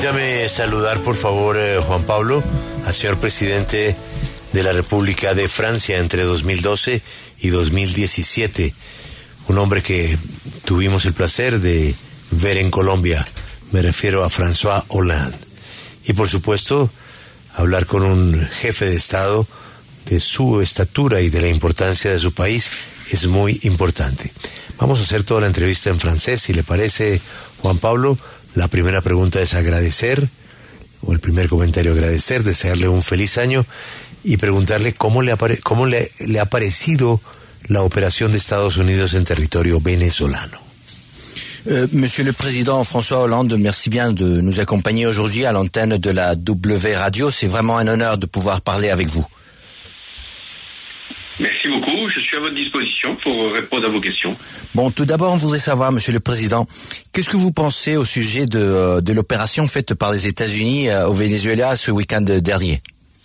Permítame saludar, por favor, Juan Pablo, al señor presidente de la República de Francia entre 2012 y 2017. Un hombre que tuvimos el placer de ver en Colombia. Me refiero a François Hollande. Y, por supuesto, hablar con un jefe de Estado de su estatura y de la importancia de su país es muy importante. Vamos a hacer toda la entrevista en francés, si le parece, Juan Pablo. La primera pregunta es agradecer, o el primer comentario agradecer, desearle un feliz año y preguntarle cómo le ha parecido la operación de Estados Unidos en territorio venezolano. Monsieur le Président François Hollande, merci bien de nous accompagner aujourd'hui à l'antenne de la W Radio. C'est vraiment un honneur de pouvoir parler avec vous. Merci beaucoup, je suis à votre disposition pour répondre à vos questions. Bon, tout d'abord, on voudrait savoir, Monsieur le Président, qu'est-ce que vous pensez au sujet de l'opération faite par les États-Unis au Venezuela ce week-end dernier?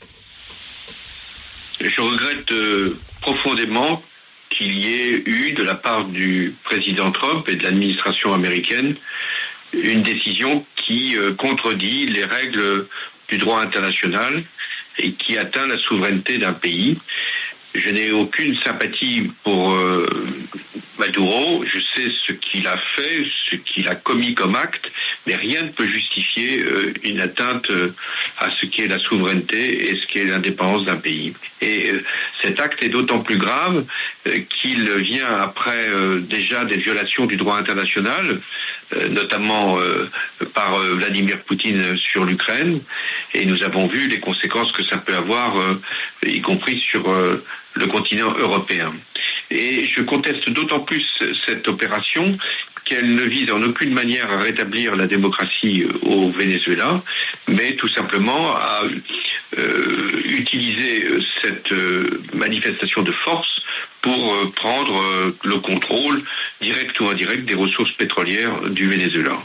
Je regrette profondément qu'il y ait eu, de la part du président Trump et de l'administration américaine, une décision qui contredit les règles du droit international et qui atteint la souveraineté d'un pays. Je n'ai aucune sympathie pour Maduro. Je sais ce qu'il a fait, ce qu'il a commis comme acte, mais rien ne peut justifier une atteinte à ce qui est la souveraineté et ce qui est l'indépendance d'un pays. Et cet acte est d'autant plus grave qu'il vient après déjà des violations du droit international, notamment par Vladimir Poutine sur l'Ukraine, et nous avons vu les conséquences que ça peut avoir, y compris sur le continent européen. Et je conteste d'autant plus cette opération qu'elle ne vise en aucune manière à rétablir la démocratie au Venezuela, mais tout simplement à utiliser cette manifestation de force pour prendre le contrôle, direct ou indirect, des ressources pétrolières du Venezuela.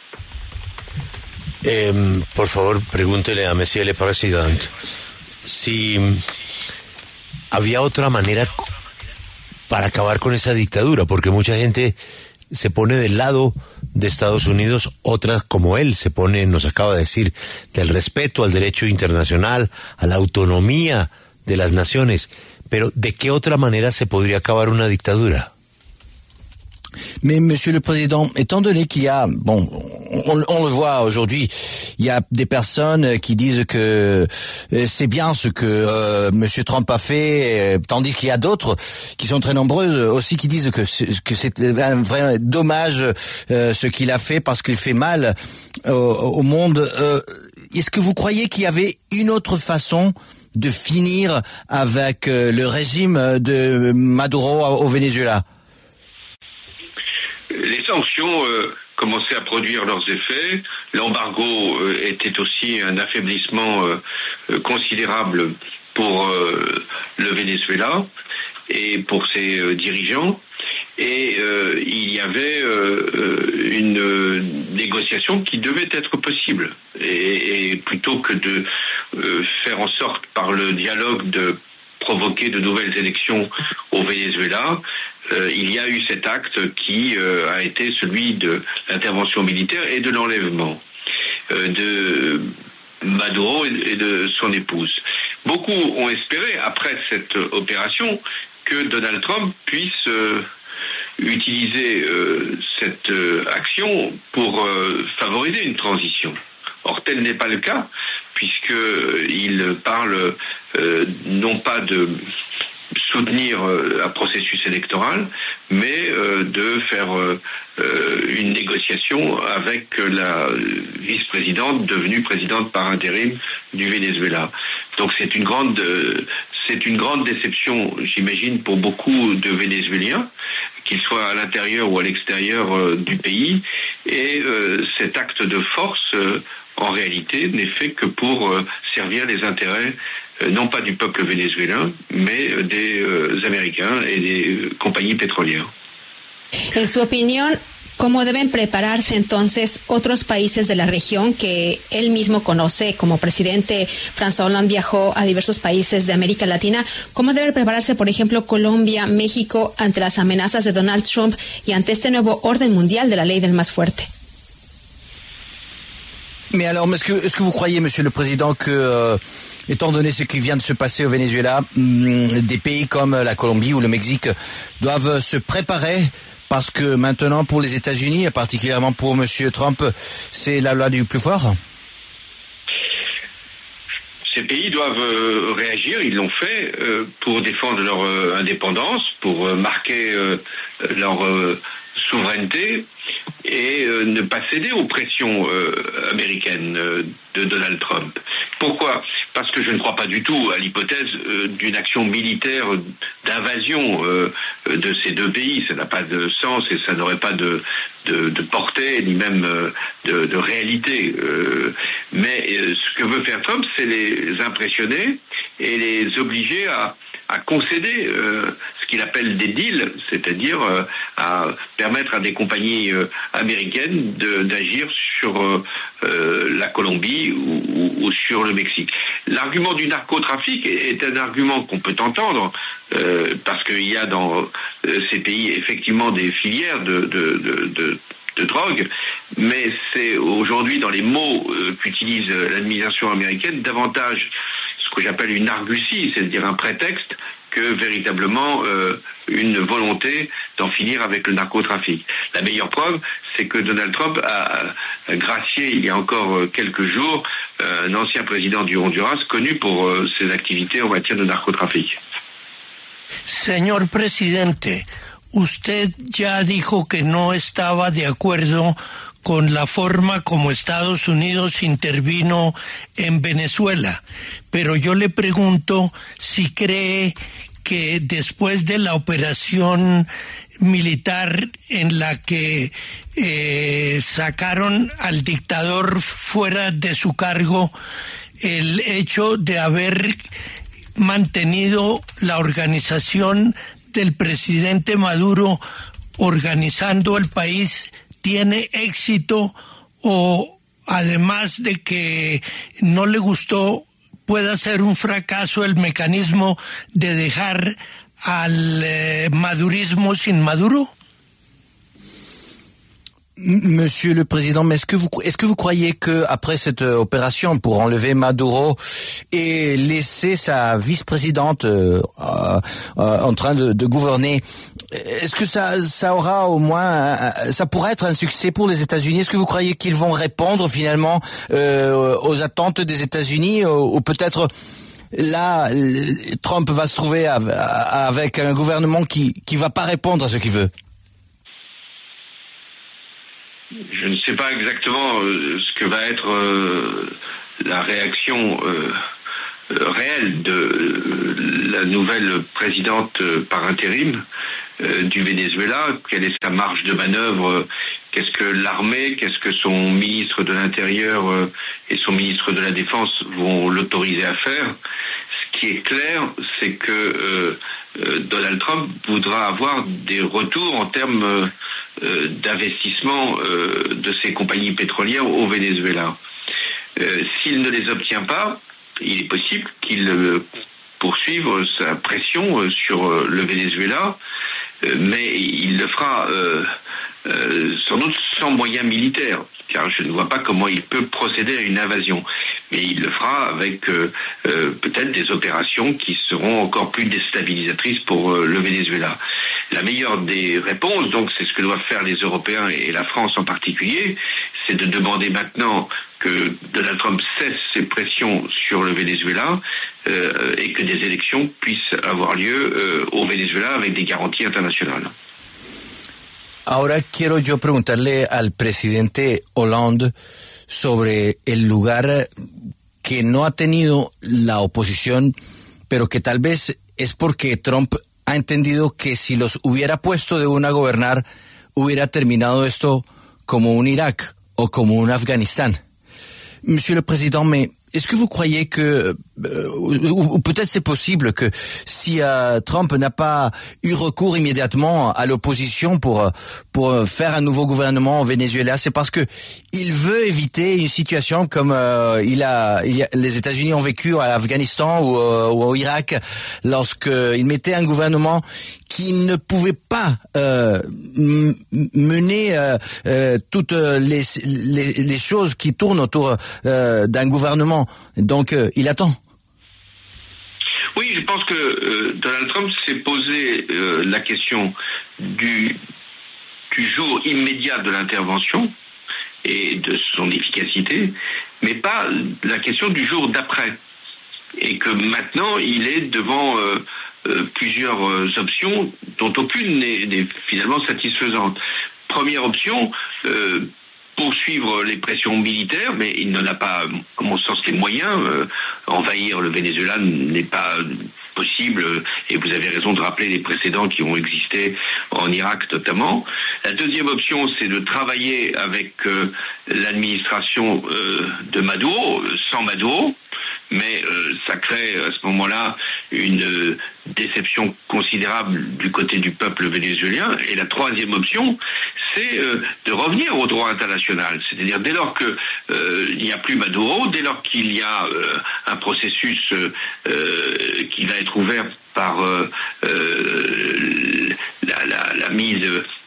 Por favor, pregúntele a Monsieur le Président si había otra manera para acabar con esa dictadura, porque mucha gente se pone del lado de Estados Unidos, otras como él se pone, nos acaba de decir, del respeto al derecho internacional, a la autonomía de las naciones. Pero ¿de qué otra manera se podría acabar una dictadura? Mais Monsieur le Président, étant donné qu'il y a, bon, on le voit aujourd'hui, il y a des personnes qui disent que c'est bien ce que Monsieur Trump a fait, tandis qu'il y a d'autres qui sont très nombreuses aussi qui disent que c'est un vrai dommage ce qu'il a fait parce qu'il fait mal au monde. Est-ce que vous croyez qu'il y avait une autre façon de finir avec le régime de Maduro au Venezuela? Les sanctions commençaient à produire leurs effets. L'embargo était aussi un affaiblissement considérable pour le Venezuela et pour ses dirigeants. Et il y avait une négociation qui devait être possible. Et plutôt que de faire en sorte par le dialogue de provoquer de nouvelles élections au Venezuela, il y a eu cet acte qui a été celui de l'intervention militaire et de l'enlèvement de Maduro et de son épouse. Beaucoup ont espéré, après cette opération, que Donald Trump puisse utiliser cette action pour favoriser une transition. Or, tel n'est pas le cas, puisqu'il parle non pas de soutenir un processus électoral, mais de faire une négociation avec la vice-présidente devenue présidente par intérim du Venezuela. Donc c'est une grande déception, j'imagine, pour beaucoup de Vénézuéliens, qu'ils soient à l'intérieur ou à l'extérieur du pays, et cet acte de force, en réalité, n'est fait que pour servir les intérêts non pas du peuple vénézuélien, mais des Américains et des compagnies pétrolières. En su opinión, ¿cómo deben prepararse entonces otros países de la región que él mismo conoce? Como presidente, François Hollande viajó a diversos países de América Latina. ¿Cómo debe prepararse, por ejemplo, Colombia, México, ante las amenazas de Donald Trump y ante este nuevo orden mundial de la ley del más fuerte? Mais alors, est-ce que vous croyez, Monsieur le Président, que étant donné ce qui vient de se passer au Venezuela, des pays comme la Colombie ou le Mexique doivent se préparer parce que maintenant, pour les États-Unis, et particulièrement pour Monsieur Trump, c'est la loi du plus fort? Ces pays doivent réagir, ils l'ont fait, pour défendre leur indépendance, pour marquer leur souveraineté et ne pas céder aux pressions américaines de Donald Trump. Pourquoi ? Parce que je ne crois pas du tout à l'hypothèse d'une action militaire d'invasion de ces deux pays. Ça n'a pas de sens et ça n'aurait pas de portée ni même de réalité. Mais ce que veut faire Trump, c'est les impressionner et les obliger à concéder ce qu'il appelle des deals, c'est-à-dire à permettre à des compagnies américaines d'agir sur la Colombie ou sur le Mexique. L'argument du narcotrafic est un argument qu'on peut entendre parce qu'il y a dans ces pays effectivement des filières de drogue, mais c'est aujourd'hui dans les mots qu'utilise l'administration américaine davantage ce que j'appelle une argutie, c'est-à-dire un prétexte, que véritablement une volonté d'en finir avec le narcotrafic. La meilleure preuve, c'est que Donald Trump a gracié il y a encore quelques jours un ancien président du Honduras connu pour ses activités en matière de narcotrafic. Señor presidente, usted ya dijo que no estaba de acuerdo con la forma como Estados Unidos intervino en Venezuela, pero yo le pregunto si cree que después de la operación militar en la que sacaron al dictador fuera de su cargo, el hecho de haber mantenido la organización del presidente Maduro organizando el país tiene éxito, o además de que no le gustó, pueda ser un fracaso el mecanismo de dejar al madurismo sin Maduro? Monsieur le Président, mais est-ce que vous croyez que après cette opération pour enlever Maduro et laisser sa vice-présidente en train de gouverner, est-ce que ça aura au moins, ça pourrait être un succès pour les États-Unis? Est-ce que vous croyez qu'ils vont répondre finalement aux attentes des États-Unis, ou peut-être là Trump va se trouver avec un gouvernement qui va pas répondre à ce qu'il veut? Je ne sais pas exactement ce que va être la réaction réelle de la nouvelle présidente par intérim du Venezuela. Quelle est sa marge de manœuvre? Qu'est-ce que l'armée, qu'est-ce que son ministre de l'Intérieur et son ministre de la Défense vont l'autoriser à faire? Ce qui est clair, c'est que Donald Trump voudra avoir des retours en termes d'investissement de ces compagnies pétrolières au Venezuela. S'il ne les obtient pas, il est possible qu'il poursuive sa pression sur le Venezuela, mais il le fera sans doute sans moyens militaires, car je ne vois pas comment il peut procéder à une invasion. Mais il le fera avec peut-être des opérations qui seront encore plus déstabilisatrices pour le Venezuela. La meilleure des réponses, donc c'est ce que doivent faire les Européens et la France en particulier, c'est de demander maintenant que Donald Trump cesse ses pressions sur le Venezuela et que des élections puissent avoir lieu au Venezuela avec des garanties internationales. Ahora quiero yo preguntarle al presidente Hollande sobre el lugar que no ha tenido la oposición, pero que tal vez es porque Trump ha entendido que si los hubiera puesto de una a gobernar, hubiera terminado esto como un Irak o como un Afganistán. Monsieur le Président, mais est-ce que vous croyez que ou peut-être c'est possible que si Trump n'a pas eu recours immédiatement à l'opposition pour faire un nouveau gouvernement au Venezuela, c'est parce que il veut éviter une situation comme les États-Unis ont vécu à l'Afghanistan ou au Irak, lorsqu'ils mettaient un gouvernement qui ne pouvait pas mener toutes les choses qui tournent autour d'un gouvernement. Donc, il attend. Oui, je pense que Donald Trump s'est posé la question du jour immédiat de l'intervention et de son efficacité, mais pas la question du jour d'après. Et que maintenant, il est devant plusieurs options dont aucune n'est finalement satisfaisante. Première option, poursuivre les pressions militaires, mais il n'en a pas, à mon sens, les moyens. Envahir le Venezuela n'est pas possible, et vous avez raison de rappeler les précédents qui ont existé en Irak notamment. La deuxième option, c'est de travailler avec l'administration de Maduro, sans Maduro, mais ça crée à ce moment-là une déception considérable du côté du peuple vénézuélien. Et la troisième option, c'est de revenir au droit international. C'est-à-dire dès lors que il n'y a plus Maduro, dès lors qu'il y a un processus qui va être ouvert par la mise,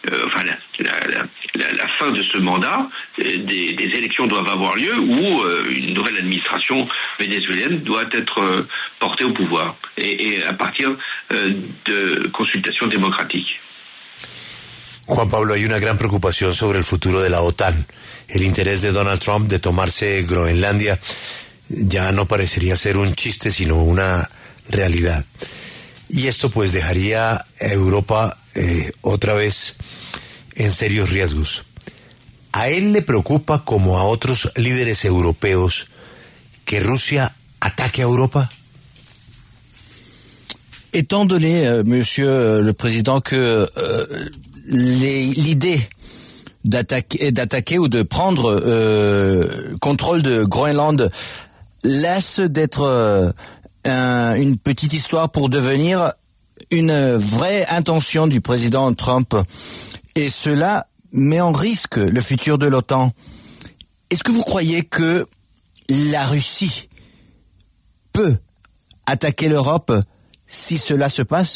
la fin de ce mandat, des élections doivent avoir lieu où une nouvelle administration vénézuélienne doit être portée au pouvoir et à partir de consultations démocratiques. Juan Pablo, hay una gran preocupación sobre el futuro de la OTAN. El interés de Donald Trump de tomarse Groenlandia ya no parecería ser un chiste, sino una realidad. Y esto pues dejaría a Europa otra vez en serios riesgos. ¿A él le preocupa, como a otros líderes europeos, que Rusia ataque a Europa? Étant donné, Monsieur le Président, que l'idée d'attaquer ou de prendre contrôle de Groenland laisse d'être une petite histoire pour devenir une vraie intention du président Trump, et cela met en risque le futur de l'OTAN. Est-ce que vous croyez que la Russie peut attaquer l'Europe si cela se passe?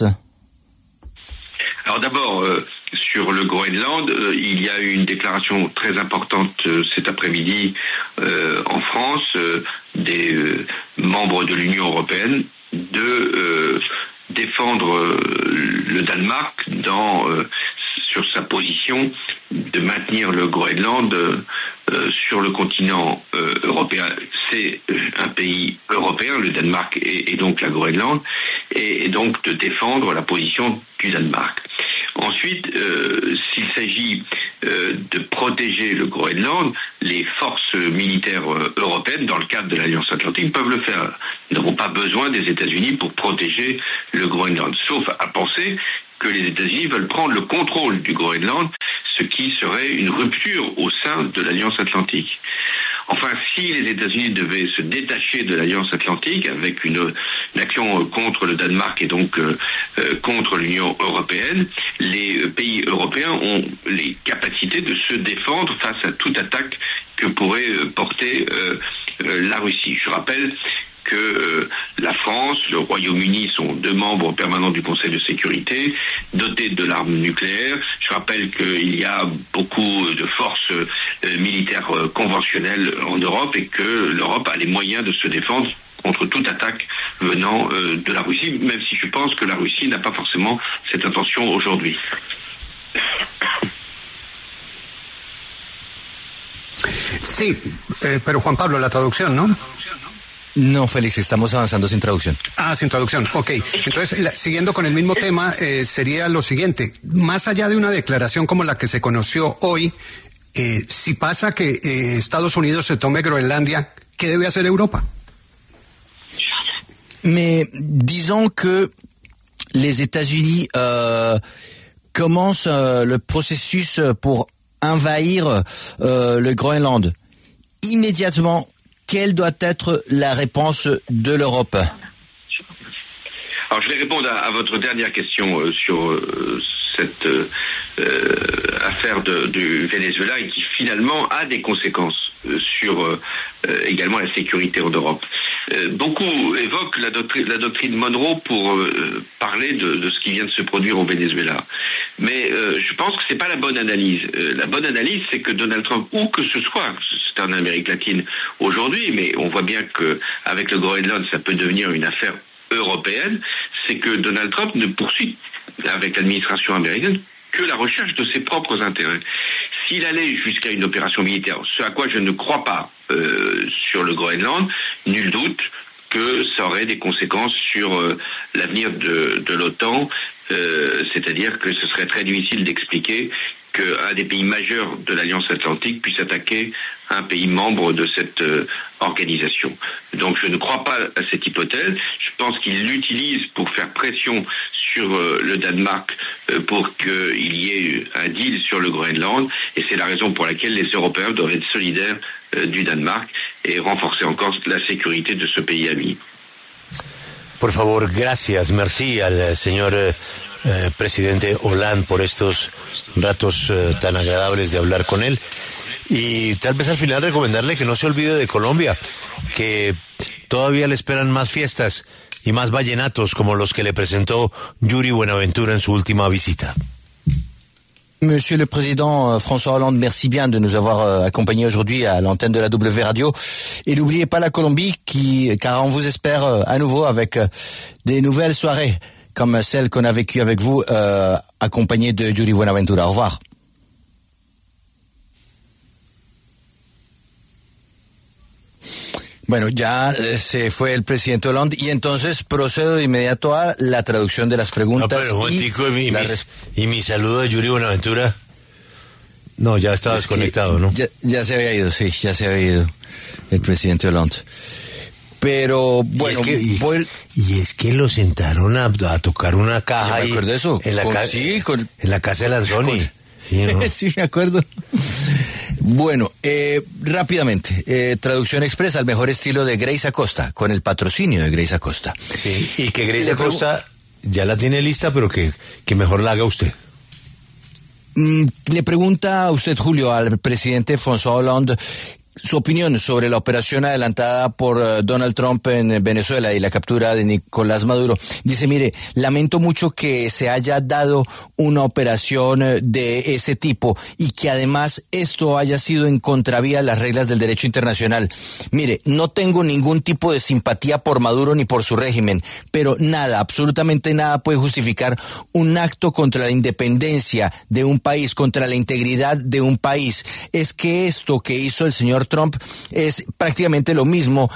Alors d'abord, sur le Groenland, il y a eu une déclaration très importante cet après-midi en France des membres de l'Union européenne de défendre le Danemark sur sa position de maintenir le Groenland sur le continent européen. C'est un pays européen, le Danemark et donc la Groenland, et donc de défendre la position du Danemark. Ensuite, s'il s'agit de protéger le Groenland, les forces militaires européennes, dans le cadre de l'Alliance Atlantique, peuvent le faire. Nous n'avons pas besoin des États-Unis pour protéger le Groenland, sauf à penser que les États-Unis veulent prendre le contrôle du Groenland, ce qui serait une rupture au sein de l'Alliance Atlantique. Enfin, si les États-Unis devaient se détacher de l'Alliance Atlantique avec une action contre le Danemark et donc contre l'Union européenne, les pays européens ont les capacités de se défendre face à toute attaque que pourrait porter la Russie. Je rappelle que la France, le Royaume-Uni sont deux membres permanents du Conseil de sécurité, dotés de l'arme nucléaire. Je rappelle qu'il y a beaucoup de forces militaires conventionnelles en Europe et que l'Europe a les moyens de se défendre contre toute attaque venant de la Russie, même si je pense que la Russie n'a pas forcément cette intention aujourd'hui. Sí, pero Juan Pablo, la traducción, ¿no? No, Félix, estamos avanzando sin traducción. Ah, sin traducción, ok. Entonces, siguiendo con el mismo tema, sería lo siguiente. Más allá de una declaración como la que se conoció hoy, si pasa que Estados Unidos se tome Groenlandia, ¿qué debe hacer Europa? Mais disons que les États-Unis commencent le processus pour envahir le Groenland. Immédiatement, quelle doit être la réponse de l'Europe? Alors je vais répondre à votre dernière question sur cette affaire du Venezuela et qui finalement a des conséquences sur également la sécurité en Europe. Beaucoup évoquent la doctrine Monroe pour parler de ce qui vient de se produire au Venezuela. Mais je pense que c'est pas la bonne analyse. La bonne analyse, c'est que Donald Trump, où que ce soit, c'est en Amérique latine aujourd'hui, mais on voit bien que avec le Groenland, ça peut devenir une affaire européenne, c'est que Donald Trump ne poursuit avec l'administration américaine que la recherche de ses propres intérêts. S'il allait jusqu'à une opération militaire, ce à quoi je ne crois pas sur le Groenland, nul doute que ça aurait des conséquences sur l'avenir de l'OTAN, c'est-à-dire que ce serait très difficile d'expliquer qu'un des pays majeurs de l'Alliance Atlantique puisse attaquer un pays membre de cette organisation. Donc je ne crois pas à cette hypothèse. Je pense qu'il l'utilise pour faire pression sur le Danemark pour qu'il y ait un deal sur le Groenland, et c'est la raison pour laquelle les Européens doivent être solidaires du Danemark et renforcer encore la sécurité de ce pays ami. Por favor, gracias, merci al señor presidente Hollande por estos ratos tan agradables de hablar con él. Y tal vez al final recomendarle que no se olvide de Colombia, que todavía le esperan más fiestas y más vallenatos como los que le presentó Yuri Buenaventura en su última visita. Monsieur le Président François Hollande, merci bien de nous avoir accompagnés aujourd'hui à l'antenne de la W Radio. Et n'oubliez pas la Colombie, car on vous espère à nouveau avec des nouvelles soirées comme celle qu'on a vécue avec vous, accompagnée de Yuri Buenaventura. Au revoir. Bueno, ya se fue el presidente Hollande y entonces procedo de inmediato a la traducción de las preguntas. No, pero y mi saludo de Yuri Buenaventura. No, ya estaba desconectado, ¿no? Ya se había ido, sí, ya se había ido el presidente Hollande. Pero bueno, y es que lo sentaron a tocar una caja ahí eso. En la casa de Lanzoni. Sí, ¿no? Sí, me acuerdo. Bueno, rápidamente, traducción expresa al mejor estilo de Grace Acosta, con el patrocinio de Grace Acosta. Sí, y que Grace Acosta ya la tiene lista, pero que mejor la haga usted. Le pregunta a usted, Julio, al presidente François Hollande, su opinión sobre la operación adelantada por Donald Trump en Venezuela y la captura de Nicolás Maduro. Dice, mire, lamento mucho que se haya dado una operación de ese tipo y que además esto haya sido en contravía de las reglas del derecho internacional. Mire, no tengo ningún tipo de simpatía por Maduro ni por su régimen, pero nada, absolutamente nada puede justificar un acto contra la independencia de un país, contra la integridad de un país. Es que esto que hizo el señor Trump es prácticamente lo mismo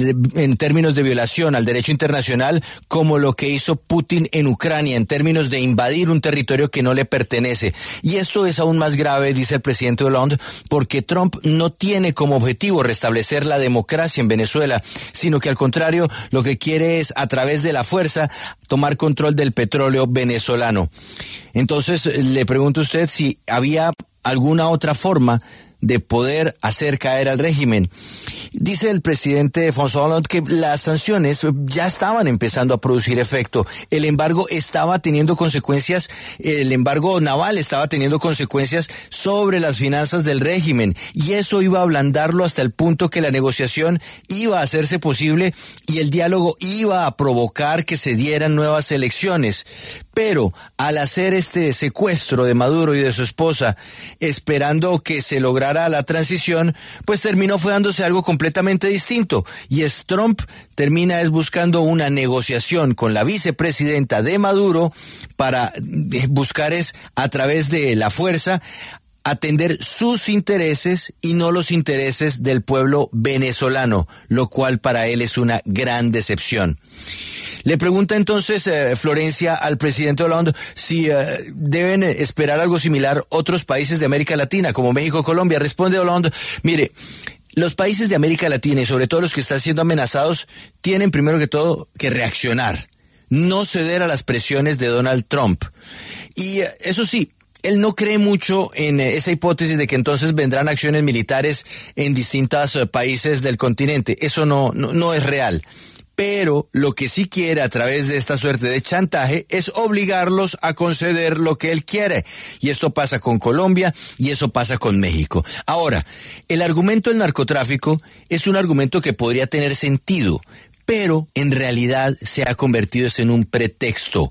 en términos de violación al derecho internacional como lo que hizo Putin en Ucrania en términos de invadir un territorio que no le pertenece. Y esto es aún más grave, dice el presidente Hollande, porque Trump no tiene como objetivo restablecer la democracia en Venezuela, sino que al contrario lo que quiere es a través de la fuerza tomar control del petróleo venezolano. Entonces le pregunto a usted si había alguna otra forma de poder hacer caer al régimen. Dice el presidente François Hollande que las sanciones ya estaban empezando a producir efecto. El embargo estaba teniendo consecuencias, el embargo naval estaba teniendo consecuencias sobre las finanzas del régimen y eso iba a ablandarlo hasta el punto que la negociación iba a hacerse posible y el diálogo iba a provocar que se dieran nuevas elecciones. Pero al hacer este secuestro de Maduro y de su esposa, esperando que se lograra la transición, pues terminó fue dándose algo completamente distinto. Y Trump termina buscando una negociación con la vicepresidenta de Maduro para buscar a través de la fuerza atender sus intereses y no los intereses del pueblo venezolano, lo cual para él es una gran decepción. Le pregunta entonces Florencia al presidente Hollande si deben esperar algo similar otros países de América Latina como México o Colombia. Responde Hollande, mire, los países de América Latina y sobre todo los que están siendo amenazados tienen primero que todo que reaccionar, no ceder a las presiones de Donald Trump. Y eso sí, él no cree mucho en esa hipótesis de que entonces vendrán acciones militares en distintos países del continente. Eso no es real. Pero lo que sí quiere a través de esta suerte de chantaje es obligarlos a conceder lo que él quiere. Y esto pasa con Colombia y eso pasa con México. Ahora, el argumento del narcotráfico es un argumento que podría tener sentido, pero en realidad se ha convertido en un pretexto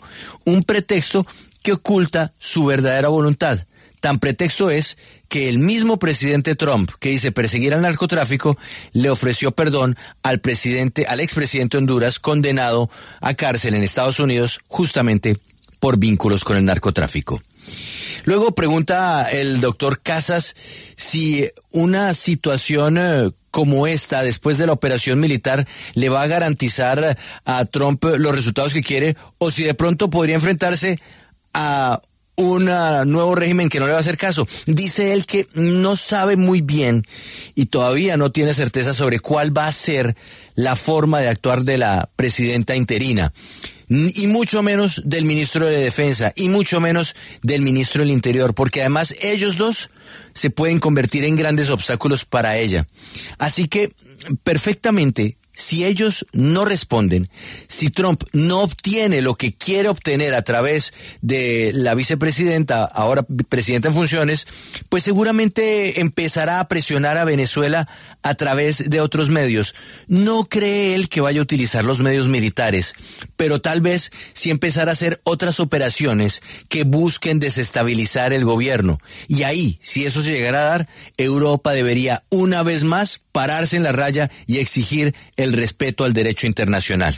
que oculta su verdadera voluntad. Tan pretexto es que el mismo presidente Trump, que dice perseguir al narcotráfico, le ofreció perdón al expresidente de Honduras, condenado a cárcel en Estados Unidos justamente por vínculos con el narcotráfico. Luego pregunta el doctor Casas si una situación como esta, después de la operación militar, le va a garantizar a Trump los resultados que quiere, o si de pronto podría enfrentarse a un nuevo régimen que no le va a hacer caso. Dice él que no sabe muy bien y todavía no tiene certeza sobre cuál va a ser la forma de actuar de la presidenta interina, y mucho menos del ministro de Defensa, y mucho menos del ministro del Interior, porque además ellos dos se pueden convertir en grandes obstáculos para ella. Así que, perfectamente, si ellos no responden, si Trump no obtiene lo que quiere obtener a través de la vicepresidenta, ahora presidenta en funciones, pues seguramente empezará a presionar a Venezuela a través de otros medios. No cree él que vaya a utilizar los medios militares, pero tal vez sí empezar a hacer otras operaciones que busquen desestabilizar el gobierno. Y ahí, si eso se llegara a dar, Europa debería una vez más pararse en la raya y exigir el respeto al derecho internacional.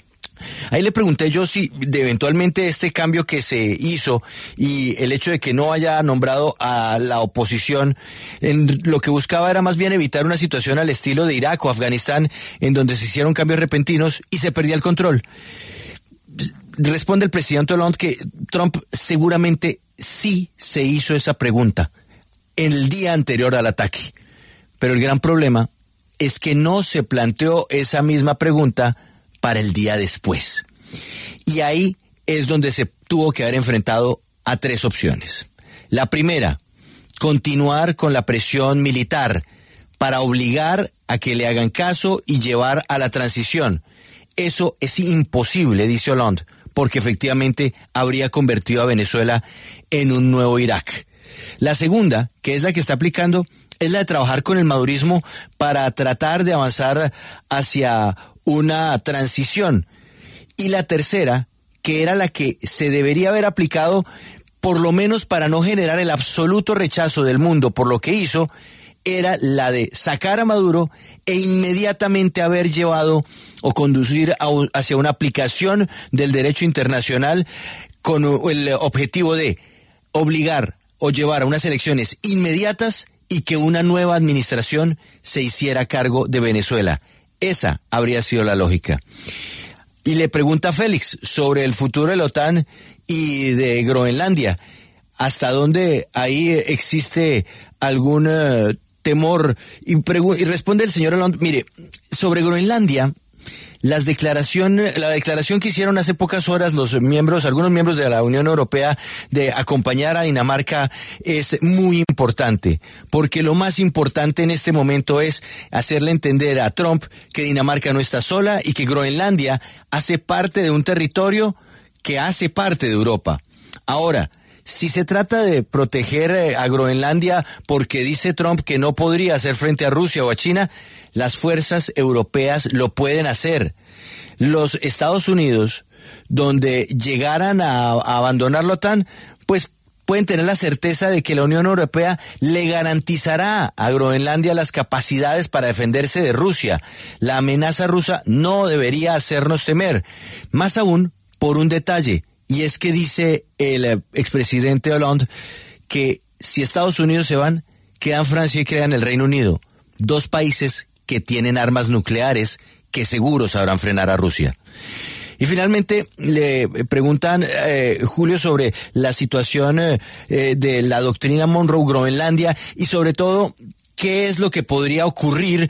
Ahí le pregunté yo si eventualmente este cambio que se hizo y el hecho de que no haya nombrado a la oposición, lo que buscaba era más bien evitar una situación al estilo de Irak o Afganistán, en donde se hicieron cambios repentinos y se perdía el control. Responde el presidente Hollande que Trump seguramente sí se hizo esa pregunta en el día anterior al ataque. Pero el gran problema es que no se planteó esa misma pregunta para el día después. Y ahí es donde se tuvo que haber enfrentado a tres opciones. La primera, continuar con la presión militar para obligar a que le hagan caso y llevar a la transición. Eso es imposible, dice Hollande, porque efectivamente habría convertido a Venezuela en un nuevo Irak. La segunda, que es la que está aplicando, es la de trabajar con el madurismo para tratar de avanzar hacia una transición. Y la tercera, que era la que se debería haber aplicado, por lo menos para no generar el absoluto rechazo del mundo por lo que hizo, era la de sacar a Maduro e inmediatamente haber llevado o conducir hacia una aplicación del derecho internacional con el objetivo de obligar o llevar a unas elecciones inmediatas y que una nueva administración se hiciera cargo de Venezuela. Esa habría sido la lógica. Y le pregunta a Félix sobre el futuro de la OTAN y de Groenlandia. ¿Hasta dónde ahí existe algún temor? Y responde el señor Hollande, mire, sobre Groenlandia, la declaración que hicieron hace pocas horas algunos miembros de la Unión Europea de acompañar a Dinamarca es muy importante, porque lo más importante en este momento es hacerle entender a Trump que Dinamarca no está sola y que Groenlandia hace parte de un territorio que hace parte de Europa. Ahora, si se trata de proteger a Groenlandia porque dice Trump que no podría hacer frente a Rusia o a China, las fuerzas europeas lo pueden hacer. Los Estados Unidos, donde llegaran a abandonar la OTAN, pues pueden tener la certeza de que la Unión Europea le garantizará a Groenlandia las capacidades para defenderse de Rusia. La amenaza rusa no debería hacernos temer, más aún por un detalle. Y es que dice el expresidente Hollande que si Estados Unidos se van, quedan Francia y quedan el Reino Unido. Dos países que tienen armas nucleares que seguro sabrán frenar a Rusia. Y finalmente le preguntan, Julio, sobre la situación de la doctrina Monroe, Groenlandia, y sobre todo qué es lo que podría ocurrir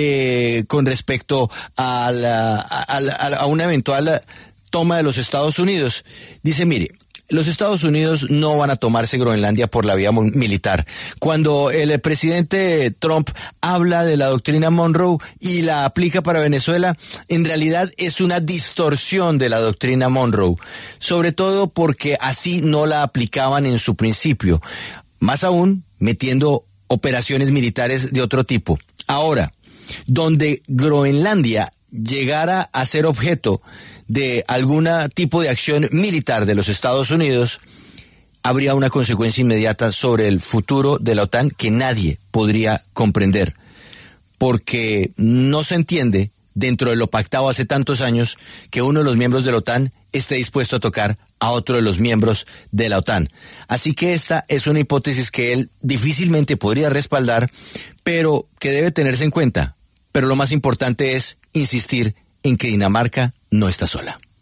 con respecto a una eventual toma de los Estados Unidos. Dice, mire, los Estados Unidos no van a tomarse Groenlandia por la vía militar. Cuando el presidente Trump habla de la doctrina Monroe y la aplica para Venezuela, en realidad es una distorsión de la doctrina Monroe, sobre todo porque así no la aplicaban en su principio, más aún metiendo operaciones militares de otro tipo. Ahora, donde Groenlandia llegara a ser objeto de algún tipo de acción militar de los Estados Unidos, habría una consecuencia inmediata sobre el futuro de la OTAN que nadie podría comprender, porque no se entiende, dentro de lo pactado hace tantos años, que uno de los miembros de la OTAN esté dispuesto a tocar a otro de los miembros de la OTAN. Así que esta es una hipótesis que él difícilmente podría respaldar, pero que debe tenerse en cuenta. Pero lo más importante es insistir en que Dinamarca no está sola.